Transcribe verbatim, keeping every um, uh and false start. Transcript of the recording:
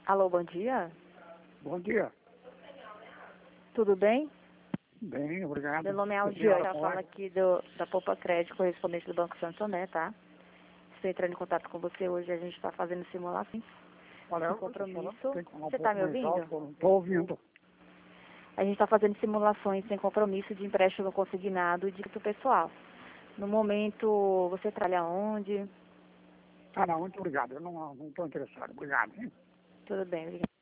Alô, bom dia. Bom dia. Tudo bem? Bem, obrigado. Meu nome é A Aldiane, senhora eu falo pode? aqui do, da Poupa Crédito, correspondente do Banco Santander, tá? Estou entrando em contato com você hoje, a gente está fazendo simulações Olha, sem eu- a senhora compromisso. tem que falar um Você está pouco me mais alto, ouvindo? eu não estou ouvindo. A gente está fazendo simulações sem compromisso de empréstimo consignado e de crédito pessoal. No momento, você trabalha onde? Ah, não, muito obrigado. Eu não estou interessado. Obrigado, hein? Tudo bem, obrigada.